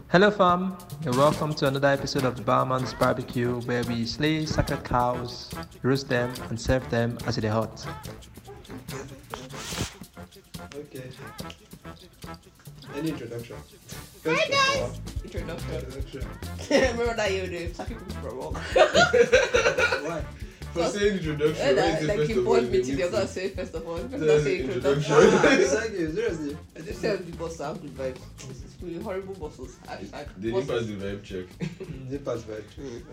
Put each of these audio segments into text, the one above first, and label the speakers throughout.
Speaker 1: Hello, fam, and welcome to another episode of the Barman's Barbecue, where we slay sacred cows, roast them, and serve them as they hot.
Speaker 2: Okay. Any introduction?
Speaker 3: Hi guys!
Speaker 2: Introduction.
Speaker 3: Remember that you do Saki people wrong.
Speaker 2: Why?
Speaker 4: For saying introduction,
Speaker 3: Like you bored me to you're gonna say first of all.
Speaker 4: That's
Speaker 3: Let's say introduction.
Speaker 2: Exactly, seriously.
Speaker 3: I just tell the boss have good vibes. It's really horrible bosses.
Speaker 4: They didn't pass the vibe check.
Speaker 2: They pass by.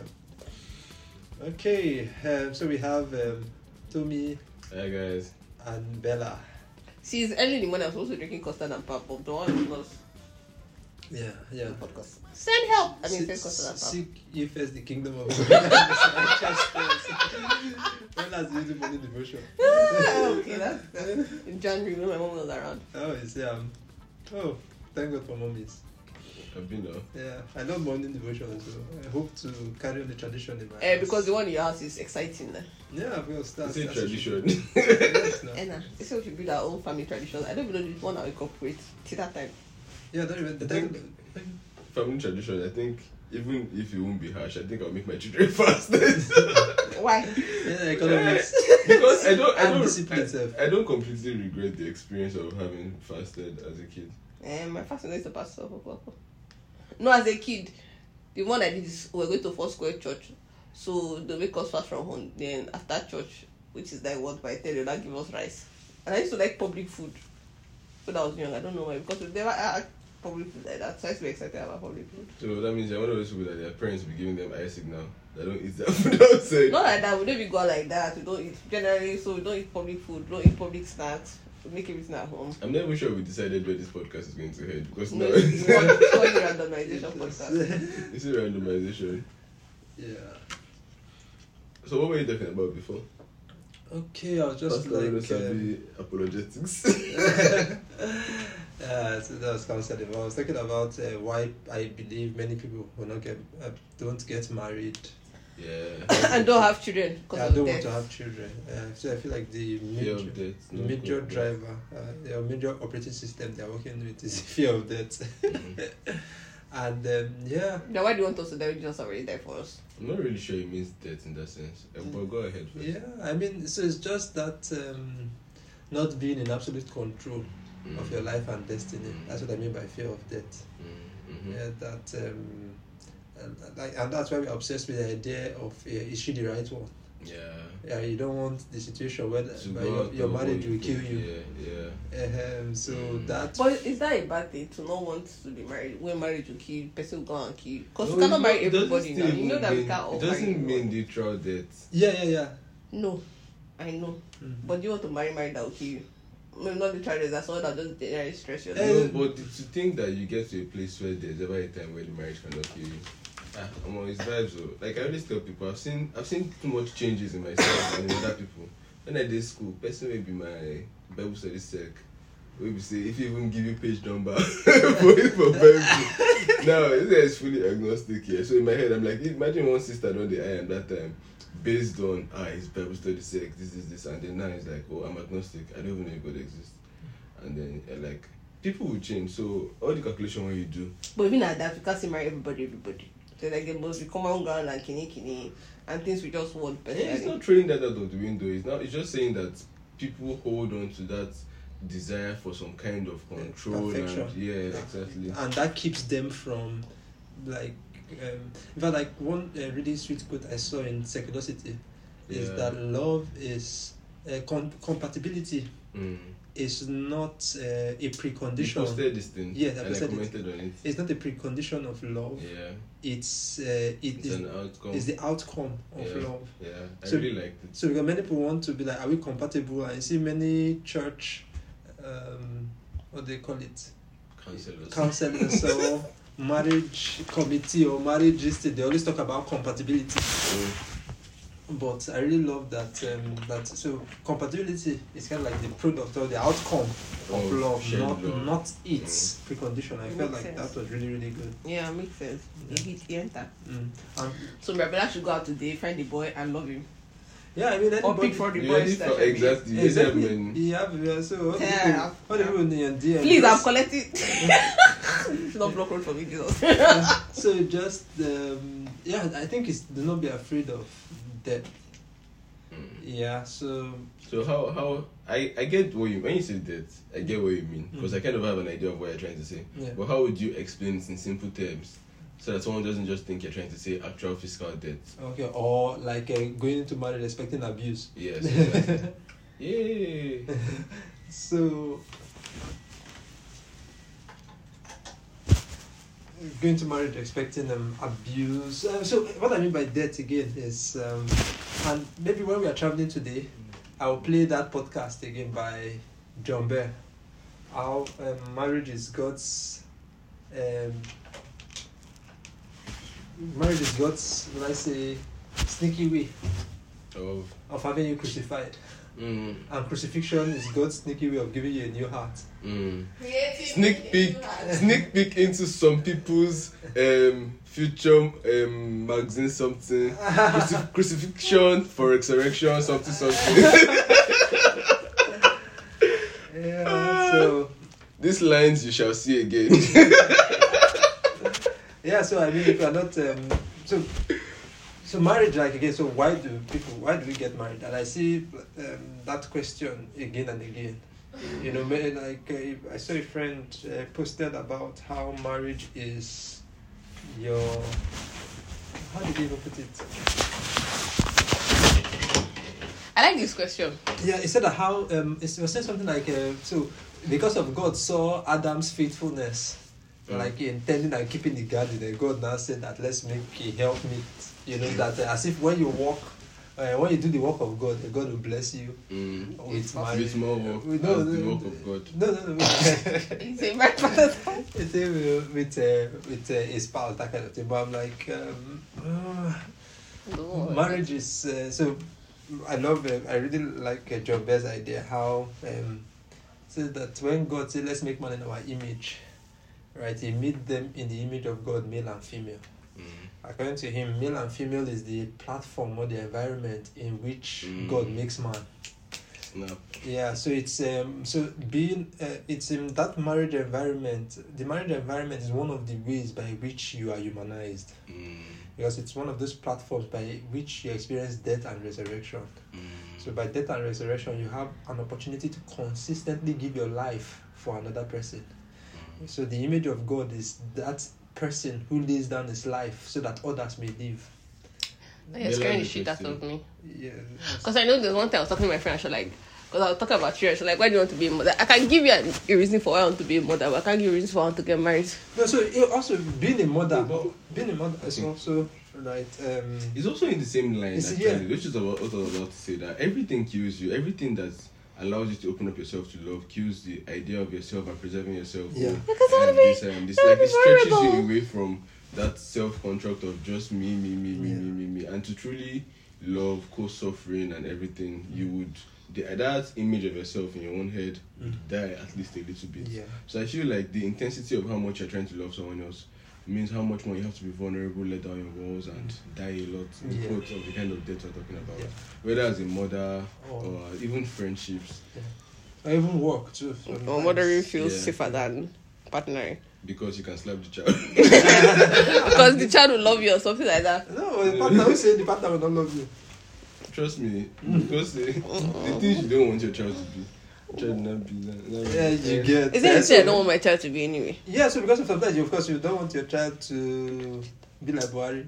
Speaker 2: Okay, so we have Tommy
Speaker 4: Hi guys.
Speaker 2: and Bella.
Speaker 3: See, it's early in the morning. I'm supposed to be drinking custard and pap, but the one is not
Speaker 2: Yeah.
Speaker 3: the podcast. Send help! I mean, send custard and pap.
Speaker 2: Seek ye first the kingdom of God. Bella's using morning devotion.
Speaker 3: Okay, that's in January when my mom was around.
Speaker 2: Oh, it's oh, thank God for mommies.
Speaker 4: I've been now.
Speaker 2: Yeah, I love morning devotion, so I hope to carry on the tradition in my house.
Speaker 3: Because the one in your house is exciting.
Speaker 2: Yeah, of course.
Speaker 4: It's a tradition.
Speaker 2: Yes, no.
Speaker 3: Enna, they say we should build our own family tradition. I don't even know this one I'll incorporate till that time.
Speaker 2: Yeah, don't even.
Speaker 4: I think family tradition, I think even if it won't be harsh, I think I'll make my children fast.
Speaker 3: Why?
Speaker 2: Yeah, economics.
Speaker 4: Because I
Speaker 2: And discipline
Speaker 4: don't
Speaker 2: self.
Speaker 4: I don't completely regret the experience of having fasted as a kid.
Speaker 3: My fasting is to pass off. No, as a kid, the one I did is we're going to Foursquare Church. So they make us fast from home. Then after church, which is like what by 10, they'll not give us rice. And I used to like public food. When I was young, I don't know why, because we never had public food like that. So I used to be excited about public food.
Speaker 4: So that means you're one of those people that their parents will be giving them eye signal. They don't eat their food outside.
Speaker 3: Not like that, we don't even go out like that. We don't eat generally, so we don't eat public food, we don't eat public snacks. We make everything at home.
Speaker 4: I'm not even sure we decided where this podcast is going to head because
Speaker 3: No,
Speaker 4: now
Speaker 3: it's one randomization podcast.
Speaker 4: it's a randomization.
Speaker 2: Yeah.
Speaker 4: So what were you talking about before?
Speaker 2: Okay, I was just
Speaker 4: Pastor
Speaker 2: like.
Speaker 4: Sabi apologetics.
Speaker 2: So that was concept. I was talking about why I believe many people will not don't get married.
Speaker 4: Yeah.
Speaker 3: And don't have children because
Speaker 2: I
Speaker 3: of
Speaker 2: don't
Speaker 3: death.
Speaker 2: want to have children. So I feel like the
Speaker 4: Fear
Speaker 2: major,
Speaker 4: of death.
Speaker 2: the major driver, the major operating system they are working with is fear of death. And yeah.
Speaker 3: Now, why do you want us to die when Jesus already died for us?
Speaker 4: I'm not really sure it means death in that sense. But go ahead first.
Speaker 2: Yeah, I mean, so it's just that not being in absolute control of your life and destiny. That's what I mean by fear of death.
Speaker 4: Mm-hmm.
Speaker 2: Yeah, that and that's why we're obsessed with the idea of is she the right one?
Speaker 4: Yeah.
Speaker 2: Yeah, you don't want the situation where
Speaker 4: To
Speaker 2: by
Speaker 4: go out
Speaker 2: your
Speaker 4: the
Speaker 2: marriage
Speaker 4: way
Speaker 2: will kill you.
Speaker 4: Yeah.
Speaker 2: So that.
Speaker 3: But is that a bad thing to not want to be married? When marriage will kill, person will go and kill. Because
Speaker 4: No,
Speaker 3: we cannot
Speaker 4: it
Speaker 3: marry
Speaker 4: doesn't
Speaker 3: everybody now.
Speaker 4: still
Speaker 3: You know that we
Speaker 4: mean-
Speaker 3: can't all
Speaker 4: It
Speaker 3: marry
Speaker 4: doesn't mean
Speaker 3: everyone.
Speaker 4: literal death.
Speaker 2: Yeah.
Speaker 3: No, I know.
Speaker 2: Mhm.
Speaker 3: But you want to marry that will kill you. Maybe not literally, that's all that just generally stress your life.
Speaker 4: No, but to think that you get to a place where there's ever a time where the marriage cannot kill you. I'm on his vibes though. Like I always tell people, I've seen too much changes in myself and in other people. When I did school, person will be my Bible study sec. We will say if you even give you page number for Bible. Now this guy is fully agnostic here. So in my head I'm like, imagine one sister on the I am that time, based on his Bible study sec, this, and then now he's like, oh, I'm agnostic. I don't even know if God exists. And then like people will change. So all the calculation when you do.
Speaker 3: But even at that, we can't say marry everybody. So like there must be common ground and kini and things we just want
Speaker 4: Yeah,
Speaker 3: personally.
Speaker 4: it's not throwing that out of the window. It's just saying that people hold on to that desire for some kind of control.
Speaker 2: Perfection.
Speaker 4: And, yeah, exactly.
Speaker 2: And that keeps them from like in fact, like one really sweet quote I saw in Seculosity is that love is compatibility is not a
Speaker 4: You
Speaker 2: precondition.
Speaker 4: posted this thing.
Speaker 2: Yeah, I
Speaker 4: and I
Speaker 2: posted it.
Speaker 4: commented on it.
Speaker 2: It's not a precondition of love.
Speaker 4: Yeah,
Speaker 2: It's
Speaker 4: it's an outcome.
Speaker 2: is the outcome of love.
Speaker 4: Yeah, I
Speaker 2: So-
Speaker 4: really liked it.
Speaker 2: So because many people want to be like, are we compatible? And you see many church, what do they call it, counselors or marriage committee or marriage listed. They always talk about compatibility. But I really love that. So compatibility is kind of like the product or the outcome of love,
Speaker 4: shared love.
Speaker 2: not its precondition. I
Speaker 3: It
Speaker 2: felt
Speaker 3: makes
Speaker 2: like
Speaker 3: sense.
Speaker 2: that was really really good.
Speaker 3: Yeah, makes sense.
Speaker 2: Yeah.
Speaker 3: You enter.
Speaker 2: And
Speaker 3: So my brother should go out today, find the boy and love him.
Speaker 2: yeah, I mean
Speaker 3: Or
Speaker 2: anybody.
Speaker 3: pick for the
Speaker 4: Yeah,
Speaker 3: boys
Speaker 4: this
Speaker 3: that
Speaker 4: for- exactly. You
Speaker 2: Exactly.
Speaker 4: have men.
Speaker 2: Yeah, so
Speaker 3: Yeah.
Speaker 2: what do people in DM?
Speaker 3: Please, I'm collecting. Not block road for me, Jesus.
Speaker 2: So just I think it's do not be afraid of death. Yeah, so
Speaker 4: how I get what you when you say that, I get what you mean, because I kind of have an idea of what you're trying to say.
Speaker 2: Yeah.
Speaker 4: But how would you explain it in simple terms so that someone doesn't just think you're trying to say actual physical death?
Speaker 2: okay, or like going into marriage expecting abuse.
Speaker 4: Yes. Exactly. Yay.
Speaker 2: So going to marriage expecting abuse. So what I mean by death again is, and maybe when we are traveling today, I will play that podcast again by John Bell. How marriage is God's let's say, sneaky way of having you crucified. And crucifixion is God's sneaky way of giving you a new heart.
Speaker 4: Sneak peek into some people's future magazine, something. Crucifixion for resurrection, something.
Speaker 2: Yeah, so
Speaker 4: these lines you shall see again.
Speaker 2: yeah, so I mean, if you are not so marriage, like again, so why do we get married? And I see that question again and again. You know, like I saw a friend posted about how marriage is your, how did he even put it?
Speaker 3: I like this question.
Speaker 2: Yeah, he said that how it was saying something like so because of God saw Adam's faithfulness, like intending and keeping the garden, and God now said that let's make a helpmeet. You know that as if when you walk, when you do the work of God, God will bless you with marriage.
Speaker 4: With more work the work of God.
Speaker 2: No.
Speaker 3: It's a right part.
Speaker 2: It's with a spouse, that kind of thing. But I'm like, marriage is so. I really like John Bell's idea how so that when God said let's make man in our image, right? He made them in the image of God, male and female. According to him, male and female is the platform or the environment in which God makes man.
Speaker 4: Snap.
Speaker 2: Yeah, so it's so being it's in that marriage environment. The marriage environment is one of the ways by which you are humanized, because it's one of those platforms by which you experience death and resurrection. So by death and resurrection, you have an opportunity to consistently give your life for another person. So the image of God is that person who lays down his life so that others may live.
Speaker 3: You're scaring the shit out of me.
Speaker 2: Yeah.
Speaker 3: Because I know there's one time I was talking to my friend, I was like, because I was talking about children, she's like, why do you want to be a mother? I can give you a reason for why I want to be a mother, but I can't give you a reason for why I want to get married.
Speaker 2: No, so also being a mother is also right.
Speaker 4: It's also in the same line, actually,
Speaker 2: yeah.
Speaker 4: which is what I was about to say, that everything kills you. Everything that allows you to open up yourself to love kills the idea of yourself and preserving yourself.
Speaker 2: Yeah.
Speaker 3: Because
Speaker 4: it stretches you away from that self-construct of just me, and to truly love, co-suffering and everything, you would that image of yourself in your own head would die at least a little bit.
Speaker 2: Yeah.
Speaker 4: So I feel like the intensity of how much you're trying to love someone else means how much more you have to be vulnerable, let down your walls, and die a lot in quotes of the kind of death we're talking about. Whether as a mother or even friendships.
Speaker 2: Or even work too.
Speaker 3: Or mothering feels safer than partnering.
Speaker 4: Because you can slap the child.
Speaker 3: Because the child will love you or something like that.
Speaker 2: No, the partner will say the partner will not love you.
Speaker 4: Trust me, because the things you don't want your child to be.
Speaker 2: Yeah, you get.
Speaker 3: Is it anything I don't want my child to be anyway?
Speaker 2: Yeah, so because of sometimes of course you don't want your child to be like Buhari.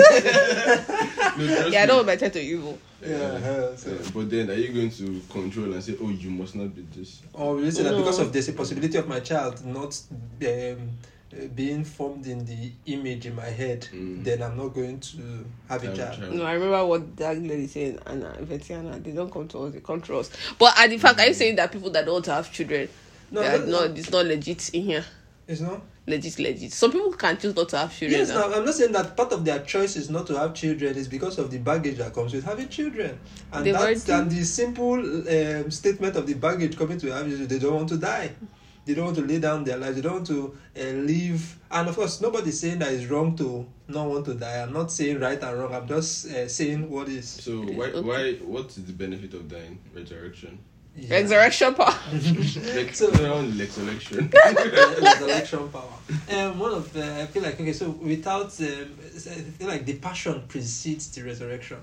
Speaker 3: I don't want my child to be evil.
Speaker 4: But then are you going to control and say, oh, you must not be this?
Speaker 2: Or will you say that because of there's a possibility of my child not being formed in the image in my head, then I'm not going to have a child.
Speaker 3: No, I remember what that lady said, Anna, Vetiana, they don't come to us, they come to us. But at the fact, are you saying that people that don't want to have children, it's not legit in here?
Speaker 2: It's not?
Speaker 3: Legit. Some people can choose not to have children.
Speaker 2: Yes, now, I'm not saying that part of their choice is not to have children is because of the baggage that comes with having children. And the simple statement of the baggage coming to having children, they don't want to die. They don't want to lay down their lives. They don't want to live. And of course, nobody's saying that it's wrong to not want to die. I'm not saying right and wrong. I'm just saying what is.
Speaker 4: So why? What is the benefit of dying? Resurrection.
Speaker 2: Yeah.
Speaker 3: Resurrection power.
Speaker 4: Resurrection.
Speaker 2: Resurrection power. One of the, I feel like, okay, so without, I feel like the passion precedes the resurrection.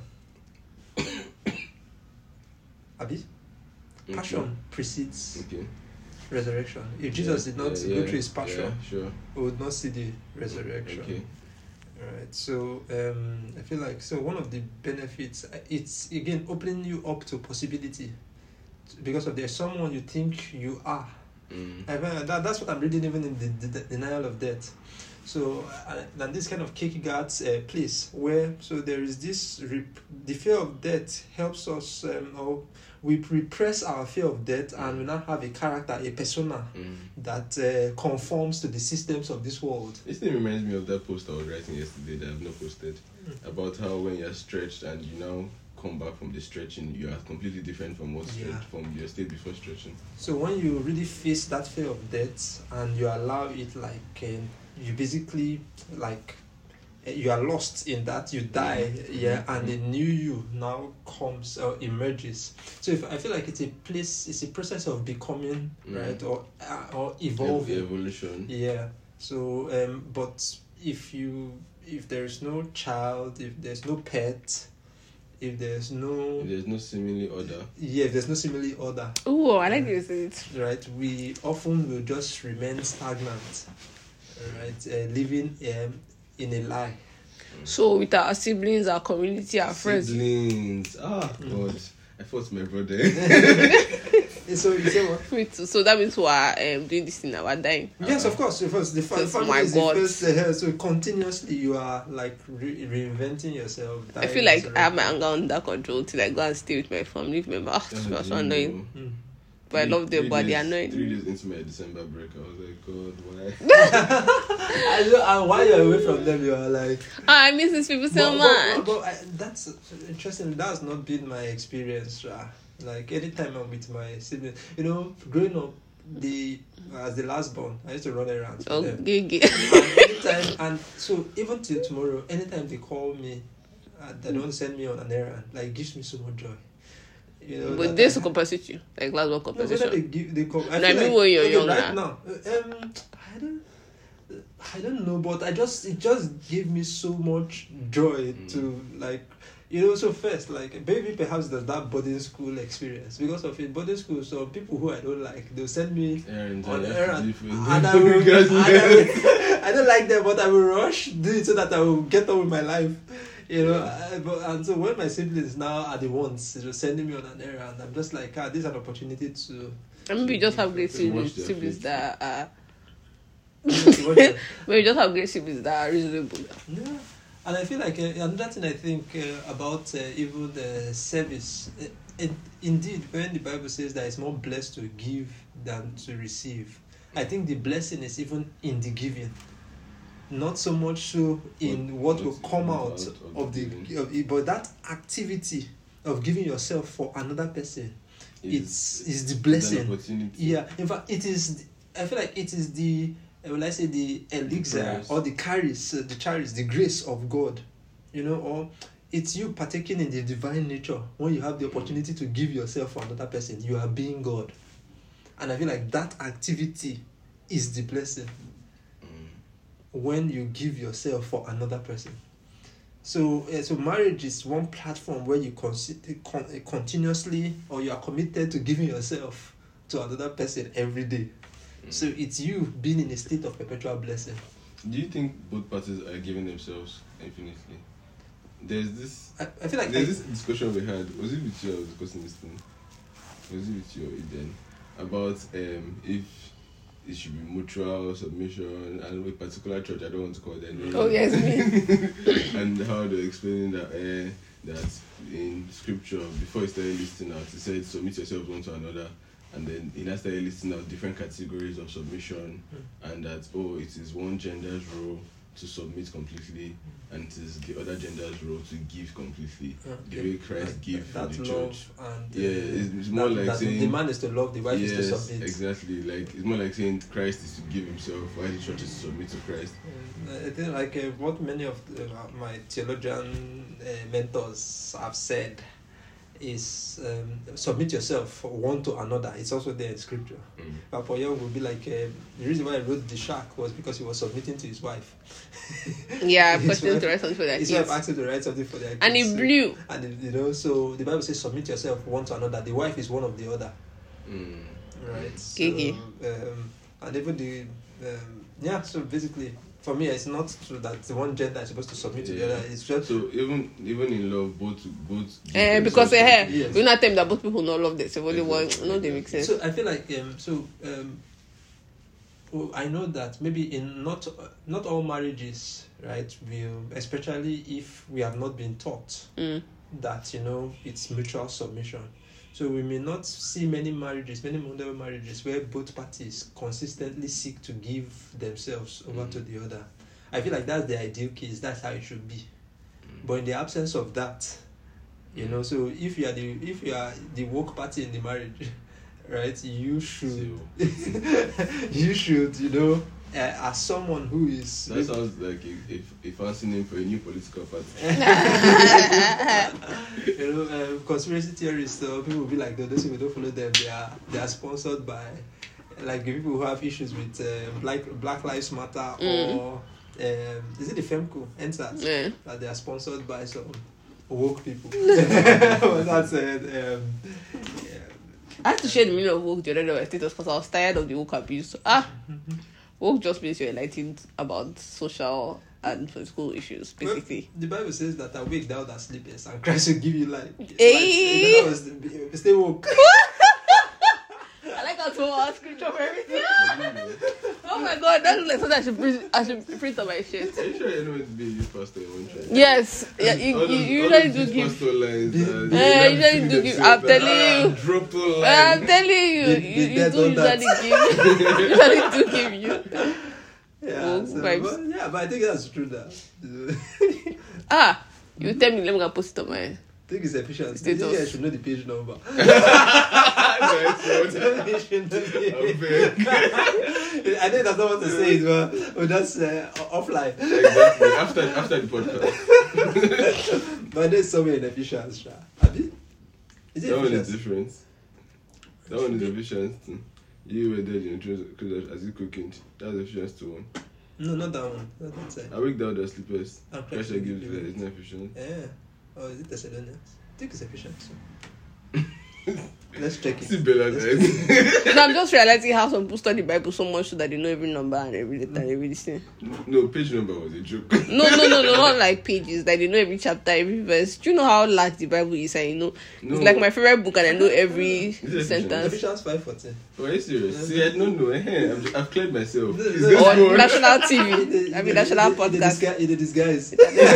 Speaker 2: Abi? Passion precedes resurrection. If Jesus did not go through his passion, we would not see the resurrection.
Speaker 4: Okay.
Speaker 2: Alright, so I feel like, so one of the benefits, it's again opening you up to possibility, because of there's someone you think you are. That's what I'm reading even in the denial of death. So and this kind of Kierkegaard's place where, so there is this the fear of death helps us, or we repress our fear of death, and we now have a character, a persona that conforms to the systems of this world.
Speaker 4: This thing reminds me of that post I was writing yesterday that I've not posted, about how when you're stretched and you now come back from the stretching, you are completely different from from your state before stretching.
Speaker 2: So when you really face that fear of death and you allow it, like you basically, like you are lost in that, you die, and the new you now comes or emerges. So if I feel like it's a process of becoming, right, or evolving,
Speaker 4: evolution.
Speaker 2: Yeah. So but if there is no child, if there's no pet, if there's no
Speaker 4: seemingly order.
Speaker 2: Yeah, if there's no seemingly order.
Speaker 3: Oh, I like this.
Speaker 2: Right, we often will just remain stagnant. Right, living in a lie.
Speaker 3: So with our siblings, our community, our friends.
Speaker 4: Siblings. God, I fought my brother.
Speaker 2: So you say what?
Speaker 3: Me too. So that means we are doing this thing now. We're dying.
Speaker 2: Yes, of course. First, the family is the first. So continuously, you are like reinventing yourself.
Speaker 3: I feel like I have my anger under control till I go and stay with my family members. That's so annoying. But I love them, but they are annoying.
Speaker 4: 3 days into my December break, I was like, God, why?
Speaker 2: And while you're away from them, you are like,
Speaker 3: I miss these people so much.
Speaker 2: But that's interesting. That's not been my experience. Like anytime I'm with my siblings, growing up, as the last born, I used to run around. And anytime, and so even till tomorrow, anytime they call me, they don't send me on an errand. Like, it gives me so much joy.
Speaker 3: But they to compensate you, like last one compensation.
Speaker 2: No, they come.
Speaker 3: I mean, when you're young
Speaker 2: right now, I don't know, but it just gave me so much joy to, like, so first, like, baby perhaps does that boarding school experience. Because of it, boarding school, so people who I don't like, they'll send me on errand, and I don't like them, but I will rush, do it so that I will get on with my life. And so when my siblings now are the ones sending me on an errand, I'm just like, this is an opportunity to.
Speaker 3: And maybe you just have great siblings that are. Maybe you just have great siblings that are reasonable.
Speaker 2: Yeah, and I feel like another thing I think about even the service. Indeed, when the Bible says that it's more blessed to give than to receive, I think the blessing is even in the giving. Not so much so in what will come out of but that activity of giving yourself for another person, is the blessing. Yeah, in fact, it is. I feel like it is the the elixir or the charis, the grace of God, or it's you partaking in the divine nature when you have the opportunity to give yourself for another person. You are being God, and I feel like that activity is the blessing. When you give yourself for another person. So marriage is one platform where you continuously, or you are committed to giving yourself to another person every day. So it's you being in a state of perpetual blessing.
Speaker 4: Do you think both parties are giving themselves infinitely? There's this.
Speaker 2: I feel like
Speaker 4: this discussion we had. Was it with you? I was discussing this thing. Was it with you or Eden about if it should be mutual submission, and with particular church, I don't want to call their name.
Speaker 3: Oh yes, me.
Speaker 4: And how they're explaining that that in scripture, before he started listing out, he said submit yourselves one to another, and then he now started listing out different categories of submission, and that it is one gender's role to submit completely, and it is the other gender's role to give completely. The way Christ gave for the church.
Speaker 2: And,
Speaker 4: it's more like saying
Speaker 2: the man is to love, the wife is to submit.
Speaker 4: Exactly. Like it's more like saying Christ is to give himself, while the church is to submit to Christ.
Speaker 2: I think like what many of my theologian mentors have said is submit yourself one to another. It's also there in scripture. Papa Young will be like, the reason why I wrote the shark was because he was submitting to his wife.
Speaker 3: Yeah, because he wanted to write something for their kids.
Speaker 2: His wife asked him to write something for their kids.
Speaker 3: And he blew.
Speaker 2: And so the Bible says, submit yourself one to another. The wife is one of the other. Right? So, and even the so basically, for me, it's not true that the one gender is supposed to submit to the other. It's just
Speaker 4: so even in love, both.
Speaker 3: Because we not tell that both people not love themselves. Only one, no, they make sense.
Speaker 2: So I feel like I know that maybe in not all marriages, right, will, especially if we have not been taught that it's mutual submission. So we may not see many modern marriages where both parties consistently seek to give themselves over to the other. I feel like that's the ideal case. That's how it should be. But in the absence of that, so if you are the woke party in the marriage, right, you should as someone who is...
Speaker 4: That sounds like a fancy name for a new political party.
Speaker 2: Conspiracy theorists, people will be like, those people don't follow them. They are sponsored by, like, the people who have issues with Black Lives Matter or is it the FEMCO, NSAS?
Speaker 3: Yeah.
Speaker 2: That they are sponsored by some woke people. That's
Speaker 3: I had to share the meaning of woke the other day on my status because I was tired of the woke abuse. Woke just means you're enlightened about social and political issues, basically.
Speaker 2: Well, the Bible says that awake thou that sleepest, and Christ will give you life.
Speaker 3: Hey.
Speaker 2: Stay woke.
Speaker 3: I like how to scripture for everything. Oh my god, that looks like something I should print on my shirt.
Speaker 4: Are you sure you know it's being used pastor in one church?
Speaker 3: Yes. Yeah, you usually do give. You usually do give. I'm telling you.
Speaker 4: Drop a line.
Speaker 3: I'm telling you. You do usually give. Usually do give you.
Speaker 2: Yeah, but I think that's true now.
Speaker 3: You tell me, let me go post it on my...
Speaker 2: I think it's efficient.
Speaker 3: Status.
Speaker 2: I should know the page number.
Speaker 4: I
Speaker 2: think that's not what to say it, but that's offline.
Speaker 4: Exactly. After the podcast.
Speaker 2: But there's somewhere in efficiency. Abi? Is it
Speaker 4: that one is
Speaker 2: efficiency?
Speaker 4: different. That one is efficiency. You were there in as you cooking. That's efficiency one.
Speaker 2: No, not that one. Not that side.
Speaker 4: I wake down the sleepers.
Speaker 2: Okay.
Speaker 4: Pressure gives you that. It's not efficient.
Speaker 2: Yeah. Oh, is it Thessalonians? I think it's efficient. So. Let's check it.
Speaker 4: See Bella there.
Speaker 3: No, I'm just realizing how some people study the Bible so much so that they know every number and every letter and everything.
Speaker 4: No, page number was a joke.
Speaker 3: No, not like pages. Like they know every chapter, every verse. Do you know how large the Bible is? No. It's like my favorite book and I know every sentence.
Speaker 2: Ephesians 5:14.
Speaker 4: Oh, are you serious? See, I don't know. I've cleared myself.
Speaker 3: Or national TV. I mean, national podcast.
Speaker 2: In the disguise.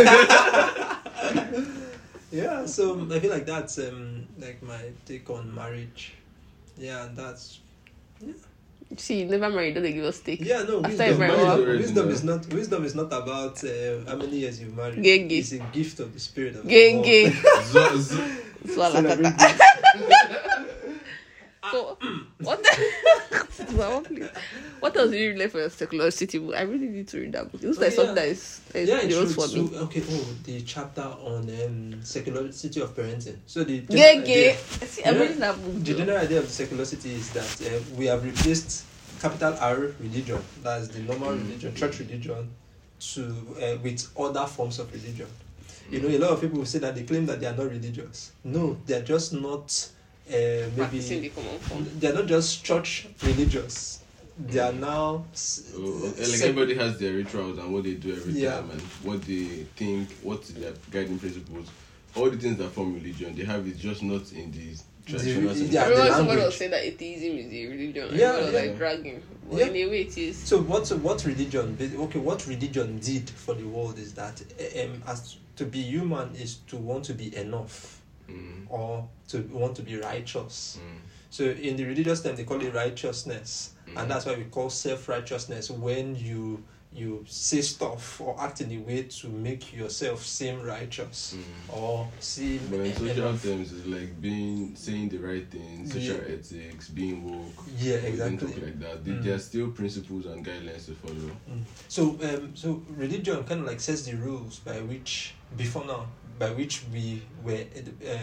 Speaker 2: Yeah, so I feel like that's like my take on marriage. Yeah, and that's
Speaker 3: See, you never married, don't they give us take?
Speaker 2: Yeah, no, wisdom is not about how many years you've married.
Speaker 3: Genge.
Speaker 2: It's a gift of the Spirit of
Speaker 3: Genge. So, what else do you read for your Secularity book? I really need to read that book. It looks like something that is for me.
Speaker 2: Okay, the chapter on secularity of parenting. So the
Speaker 3: I'm reading that book.
Speaker 2: The general idea of the secularity is that we have replaced capital R religion, that's the normal religion, church religion, with other forms of religion. You know, a lot of people will say that they claim that they are not religious. No, they are just not. Maybe they're not just church religious. They are now
Speaker 4: like everybody has their rituals and what they do every time and what they think, what's their guiding principles. All the things that form religion, they have it just not in these traditional sense.
Speaker 3: I remember somebody was saying that atheism is a religion. Like dragging. But in a way it is.
Speaker 2: So what religion? Okay, what religion did for the world is that as to be human is to want to be enough. Or to want to be righteous. So in the religious term they call it righteousness, and that's why we call self-righteousness when you say stuff or act in a way to make yourself seem righteous or seem.
Speaker 4: But in social terms, it's like saying the right thing, social ethics, being woke.
Speaker 2: Yeah, exactly.
Speaker 4: Like that. There are still principles and guidelines to follow.
Speaker 2: So religion kind of like sets the rules by which we were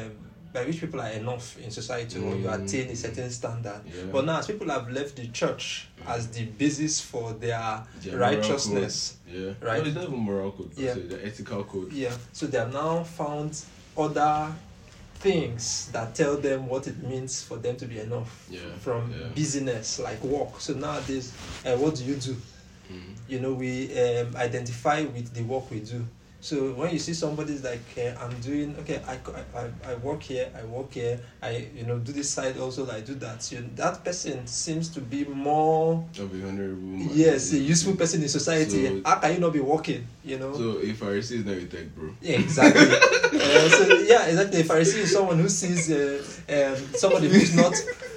Speaker 2: by which people are enough in society, or you attain a certain standard. But now, as people have left the church as the basis for their righteousness, right?
Speaker 4: No, it's not even moral code, the ethical code.
Speaker 2: Yeah, so they have now found other things that tell them what it means for them to be enough from business, like work. So nowadays, what do? You know, we identify with the work we do. So when you see somebody's like, I'm doing, I work here, I do this side also, I do that. So that person seems to be more
Speaker 4: of a honorable,
Speaker 2: a useful person in society. So, how can you not be working? You know. So
Speaker 4: a Pharisee is not a tech bro.
Speaker 2: Yeah, exactly. Exactly. A Pharisee is someone who sees somebody who's not.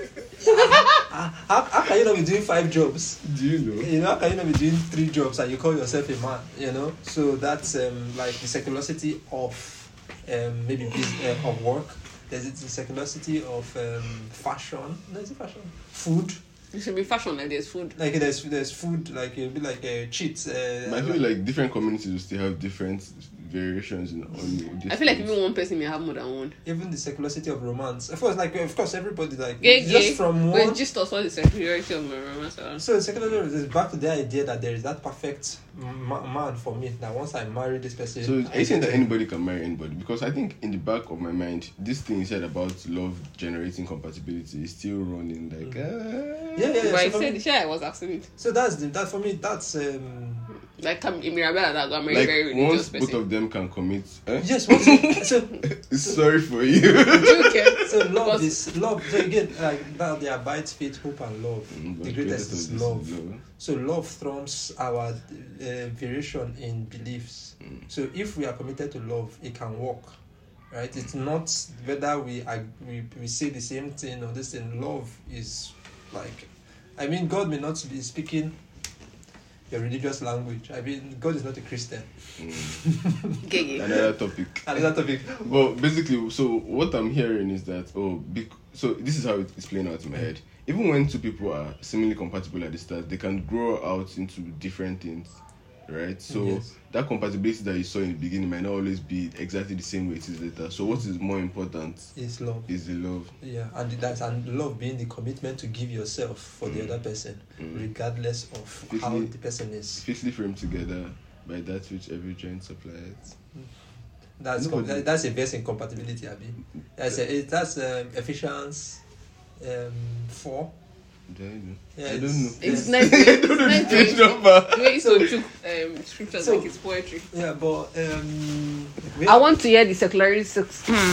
Speaker 2: How can you not be doing 5 jobs?
Speaker 4: Do you know?
Speaker 2: You know, how can you not be doing 3 jobs and you call yourself a man? You know, so that's like the secularity of maybe business, of work. There's the secularity of fashion. No, is it fashion? Food.
Speaker 3: It should be fashion, like there's food.
Speaker 2: Like there's food, like it'll be like cheats.
Speaker 4: I feel like different communities will still have different variations on
Speaker 3: I feel like even one person may have more than one.
Speaker 2: Even the secularity of romance. Of course, everybody like
Speaker 3: just
Speaker 2: from one.
Speaker 3: But just also the secularity of romance.
Speaker 2: So the secularity is back to the idea that there is that perfect man for me. That once I marry this person.
Speaker 4: So are you saying that anybody can marry anybody? Because I think in the back of my mind, this thing you said about love generating compatibility is still running. Like
Speaker 3: But so I was asking it.
Speaker 2: So that's for me. That's
Speaker 3: like Mirabella that got married, like very religious
Speaker 4: once
Speaker 3: person.
Speaker 4: Both of them can commit.
Speaker 2: Yes.
Speaker 4: Sorry for you.
Speaker 2: So love is love. So again, like that, there abides faith, hope, and love. The greatest is love. So love trumps our variation in beliefs. So if we are committed to love, it can work. Right? It's not whether we say the same thing or this thing. Love is like, I mean, God may not be speaking your religious language. I mean, God is not a Christian.
Speaker 4: Another topic. But basically, so what I'm hearing is that so this is how it's playing out in my head. Even when 2 people are seemingly compatible at the start, they can grow out into different things, right? So that compatibility that you saw in the beginning might not always be exactly the same way it is later. So what is more important
Speaker 2: is love.
Speaker 4: Is the love.
Speaker 2: Yeah, and love being the commitment to give yourself for the other person, regardless of how the person is.
Speaker 4: Fitly framed together by that which every joint supplies.
Speaker 2: That's a verse in compatibility, Abi. That's Ephesians 4.
Speaker 4: Do I know?
Speaker 2: Yeah,
Speaker 4: I don't know.
Speaker 3: It's nice. The way it's scriptures like it's poetry.
Speaker 2: Yeah, but
Speaker 3: I want to hear the secularity of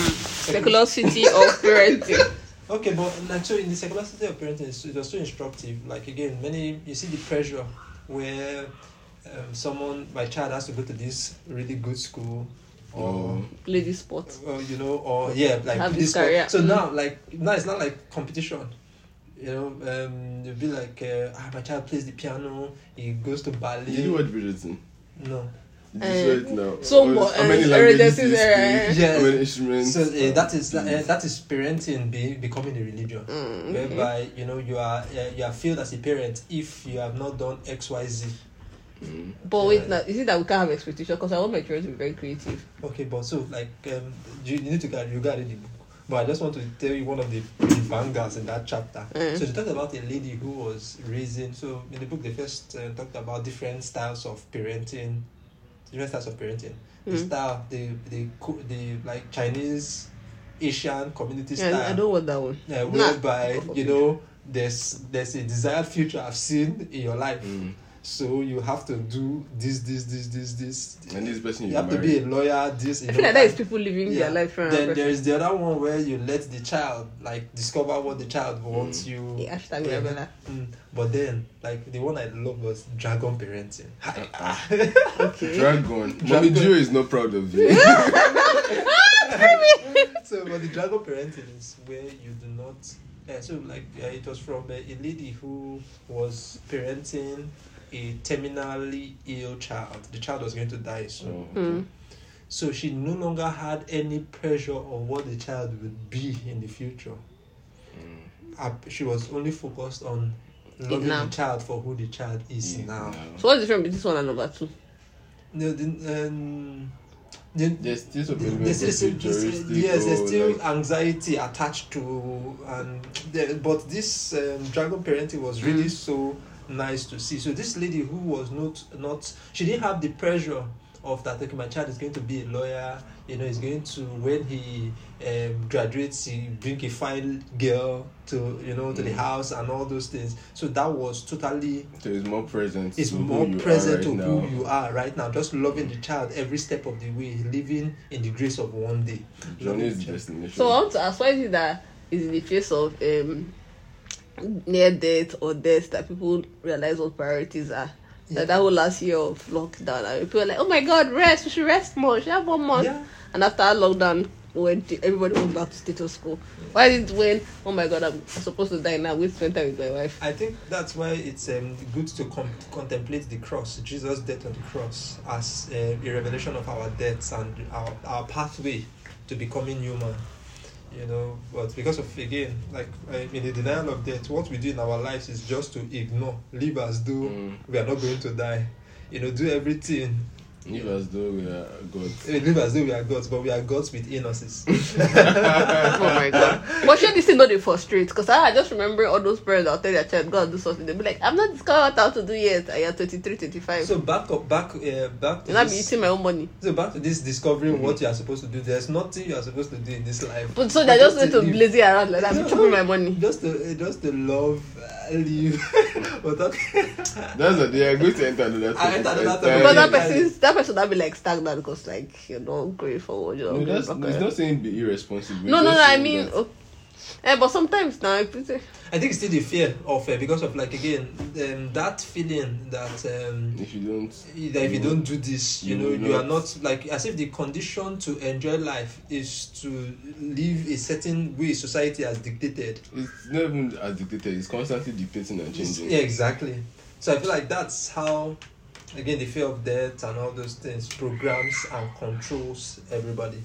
Speaker 3: parenting.
Speaker 2: Okay, but like so in the secularity of parenting, it was so instructive. Like again, you see the pressure where my child has to go to this really good school or
Speaker 3: play this sport,
Speaker 2: like
Speaker 3: have
Speaker 2: this
Speaker 3: career.
Speaker 2: So now it's not like competition. You'll be like, my child plays the piano, he goes to ballet.
Speaker 4: Did you watch Bridgerton?
Speaker 2: No.
Speaker 4: Did you saw it now?
Speaker 3: So
Speaker 4: how many languages do you speak?
Speaker 2: Yes.
Speaker 4: How many instruments?
Speaker 2: So that is parenting becoming a religion, whereby you are failed as a parent if you have not done XYZ.
Speaker 3: But wait, now is it that we can't have expectation? Because I want my children to be very creative.
Speaker 2: Okay, but so you need to get the book. But I just want to tell you one of the bangers in that chapter. So they talked about a lady who was raising. So in the book, they first talked about different styles of parenting. The style, the like Chinese, Asian community style.
Speaker 3: I don't want that one.
Speaker 2: Whereby there's a desired future I've seen in your life. So you have to do this.
Speaker 4: And this person
Speaker 2: you have to be a lawyer.
Speaker 3: I feel like that is people living their life.
Speaker 2: Then there is the other one where you let the child discover what the child wants. But then the one I love was dragon parenting.
Speaker 3: Okay.
Speaker 4: Dragon. Mommy Gio is not proud of you.
Speaker 2: So, but the dragon parenting is where you do not. It was from a lady who was parenting a terminally ill child. The child was going to die soon. So she no longer had any pressure on what the child would be in the future. She was only focused on loving the child for who the child is now.
Speaker 3: So what's the difference between this one and number 2?
Speaker 2: No,
Speaker 4: There's still some elements
Speaker 2: there's
Speaker 4: of futuristic.
Speaker 2: there's still
Speaker 4: like,
Speaker 2: anxiety attached to, but this dragon parenting was really so nice to see. So this lady who was not she didn't have the pressure of that. Okay, my child is going to be a lawyer. He's going to, when he graduates, he bring a fine girl to to the house and all those things. So that was totally.
Speaker 4: So it's more present.
Speaker 2: It's
Speaker 4: to
Speaker 2: more
Speaker 4: who you
Speaker 2: present
Speaker 4: are
Speaker 2: to
Speaker 4: right now.
Speaker 2: who you are right now. Just loving the child every step of the way, living in the grace of one day.
Speaker 4: Journey is the destination.
Speaker 3: So I want to ask, why is it that is in the face of near death or death that people realize what priorities are? Like that whole last year of lockdown, and people were like, "Oh my God, rest! We should rest more. We should have 1 month."
Speaker 2: Yeah.
Speaker 3: And after lockdown, when everybody went back to status quo, why did it when? Oh my God, I'm supposed to die now. We spend time with my wife.
Speaker 2: I think that's why it's good to contemplate the cross, Jesus' death on the cross, as a revelation of our deaths and our pathway to becoming human. But because of, again, like in the denial of death, what we do in our lives is just to ignore, live as though we are not going to die. Do everything.
Speaker 4: Live as though we are gods.
Speaker 2: Live as though we are gods, but we are gods with anuses.
Speaker 3: Oh my God! But sure, this is not the frustrate, because I just remember all those parents that tell their child, "Go and do something." They'll be like, "I'm not discovered how to do yet. I am 23, 25.
Speaker 2: So back to
Speaker 3: and I'll be
Speaker 2: this.
Speaker 3: eating my own money."
Speaker 2: So back to this discovering what you are supposed to do. There's nothing you are supposed to do in this life.
Speaker 3: But so they're just going to
Speaker 2: live.
Speaker 3: lazy around like that, I'm chopping my money.
Speaker 2: Just to love, live. But okay.
Speaker 4: That's what they are going to enter another
Speaker 2: I enter another topic.
Speaker 3: Because
Speaker 2: Yeah.
Speaker 3: that person that be like stagnant because like you're not going forward. You're
Speaker 4: No,
Speaker 3: not
Speaker 4: that's
Speaker 3: going
Speaker 4: it's
Speaker 3: back.
Speaker 4: not saying be irresponsible.
Speaker 3: No,
Speaker 4: It's just
Speaker 3: I
Speaker 4: saying
Speaker 3: mean,
Speaker 4: that-
Speaker 3: but sometimes now, if you say,
Speaker 2: I think it's still the fear of because of like again that feeling that
Speaker 4: if you don't,
Speaker 2: that if you don't do this,
Speaker 4: you
Speaker 2: you
Speaker 4: will
Speaker 2: are
Speaker 4: not-
Speaker 2: not like, as if the condition to enjoy life is to live a certain way society has dictated.
Speaker 4: it's not even as dictated. It's constantly dictating and changing.
Speaker 2: Yeah, exactly. So I feel like that's how, again, the fear of death and all those things programs and controls everybody.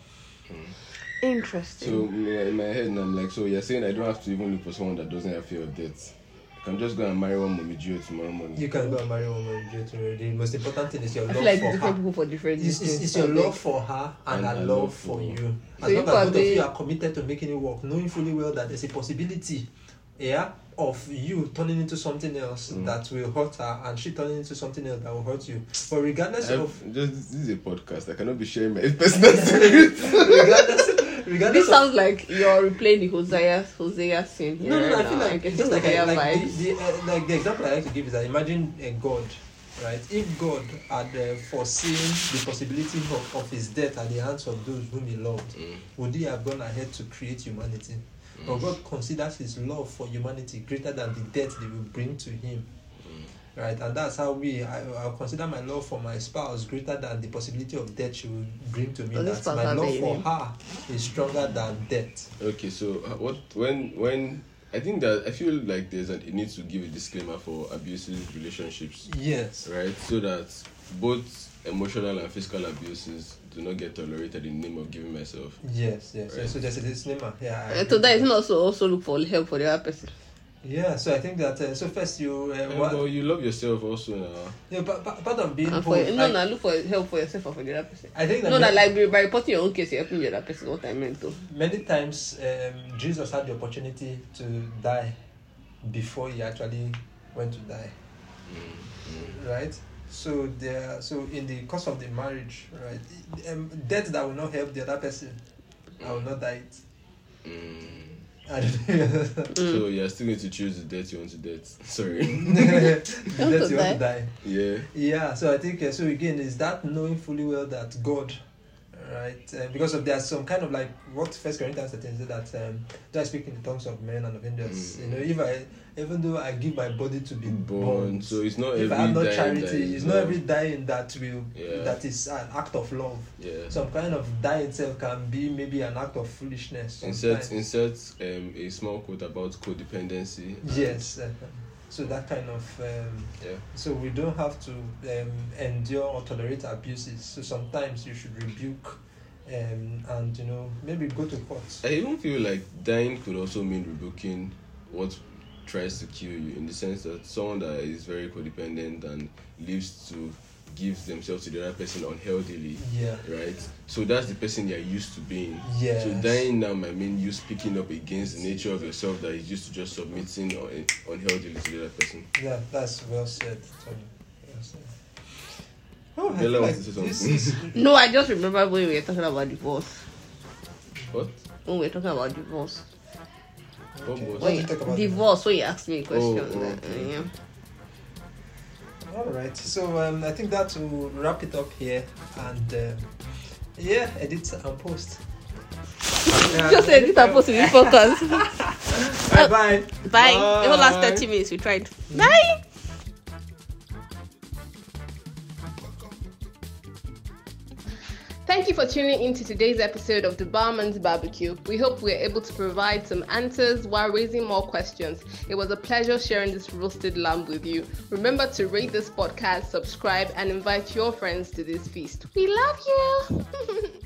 Speaker 3: interesting.
Speaker 4: So in my head, I'm like, so you're saying I don't have to even look for someone that doesn't have fear of death. I can just go and marry one Mommy Gio tomorrow morning.
Speaker 2: You can go and marry one woman. The most important thing is your
Speaker 3: I
Speaker 2: love
Speaker 3: feel like
Speaker 2: for
Speaker 3: different
Speaker 2: her.
Speaker 3: people for different
Speaker 2: It's
Speaker 3: things.
Speaker 2: your love for her and her love for you.
Speaker 3: So
Speaker 2: As
Speaker 3: you
Speaker 2: long as both of
Speaker 3: probably-
Speaker 2: you are committed to making it work, knowing fully well that there's a possibility, of you turning into something else that will hurt her, and she turning into something else that will hurt you. But regardless
Speaker 4: This is a podcast. I cannot be sharing my personal secrets.
Speaker 2: regardless
Speaker 3: This
Speaker 2: of,
Speaker 3: sounds like you're replaying the Hosea scene here.
Speaker 2: no, I
Speaker 3: right
Speaker 2: feel
Speaker 3: now.
Speaker 2: like
Speaker 3: getting
Speaker 2: just like
Speaker 3: Hosea
Speaker 2: like
Speaker 3: vibes.
Speaker 2: the example I like to give is that imagine a God, right? If God had foreseen the possibility of his death at the hands of those whom he loved, would he have gone ahead to create humanity? But God considers his love for humanity greater than the death they will bring to him. Right, and that's how I'll consider my love for my spouse greater than the possibility of death she will bring to me.
Speaker 3: Does this
Speaker 2: That
Speaker 3: spouse
Speaker 2: my
Speaker 3: have
Speaker 2: love
Speaker 3: a
Speaker 2: for
Speaker 3: name?
Speaker 2: her is stronger than death.
Speaker 4: Okay, so when I think that I feel like it needs to give a disclaimer for abusive relationships,
Speaker 2: Yes.
Speaker 4: right? So that both emotional and physical abuses do not get tolerated in the name of giving myself.
Speaker 2: Yes.
Speaker 4: Right.
Speaker 2: So there's a disclaimer. Yeah. I
Speaker 3: So
Speaker 2: agree
Speaker 3: that
Speaker 2: with
Speaker 3: is not also look for help for the other person.
Speaker 2: Yeah. So I think that so first you
Speaker 4: Well, you love yourself also now.
Speaker 2: yeah, but part of being
Speaker 3: And
Speaker 2: whole, like,
Speaker 3: look for help for yourself or for the other person.
Speaker 2: I think that
Speaker 3: No, that like by reporting your own case, you're helping the other person. What I meant to.
Speaker 2: many times Jesus had the opportunity to die before he actually went to die. Right? So in the course of the marriage, right, death that will not help the other person, I will not die it. I don't
Speaker 4: So you're still going to choose the death you want to death. Sorry.
Speaker 2: the death you want to die.
Speaker 4: Yeah.
Speaker 2: Yeah, so I think so again is that knowing fully well that God, right, because of there's some kind of like what First Corinthians 13 says that I speak in the tongues of men and of angels. Even though I give my body to be born,
Speaker 4: So it's not
Speaker 2: if
Speaker 4: every
Speaker 2: I have no
Speaker 4: dying
Speaker 2: charity,
Speaker 4: that
Speaker 2: it's
Speaker 4: is
Speaker 2: not
Speaker 4: love.
Speaker 2: every dying that will
Speaker 4: Yeah.
Speaker 2: that is an act of love.
Speaker 4: Yeah.
Speaker 2: Some kind of dying itself can be maybe an act of foolishness. sometimes.
Speaker 4: Insert a small quote about codependency.
Speaker 2: Yes. So that kind of
Speaker 4: Yeah.
Speaker 2: so we don't have to endure or tolerate abuses. So sometimes you should rebuke and maybe go to court.
Speaker 4: I even feel like dying could also mean rebuking what tries to kill you, in the sense that someone that is very codependent and lives to gives themselves to the other person unhealthily.
Speaker 2: Yeah.
Speaker 4: Right? So that's the person you're used to being.
Speaker 2: Yes.
Speaker 4: So dying now might mean you speaking up against the nature of yourself that is used to just submitting or unhealthily to the other person.
Speaker 2: Yeah, that's well said, Tony. Well said. Oh, I
Speaker 4: Bella
Speaker 2: feel
Speaker 4: wants to say
Speaker 2: this
Speaker 4: something.
Speaker 2: is...
Speaker 3: No, I just remember when we were talking about divorce.
Speaker 4: What?
Speaker 3: When we were talking about divorce.
Speaker 2: Okay.
Speaker 4: What
Speaker 2: What did you talk about?
Speaker 3: Divorce, when you asked me a question.
Speaker 4: okay.
Speaker 3: Yeah.
Speaker 2: All right, so I think that will wrap it up here, and edit and post.
Speaker 3: Just edit and post in this podcast.
Speaker 2: Bye.
Speaker 3: Bye. The whole last 30 minutes we tried. Bye. Thank you for tuning in to today's episode of The Barman's Barbecue. We hope we're able to provide some answers while raising more questions. It was a pleasure sharing this roasted lamb with you. Remember to rate this podcast, subscribe, and invite your friends to this feast. We love you!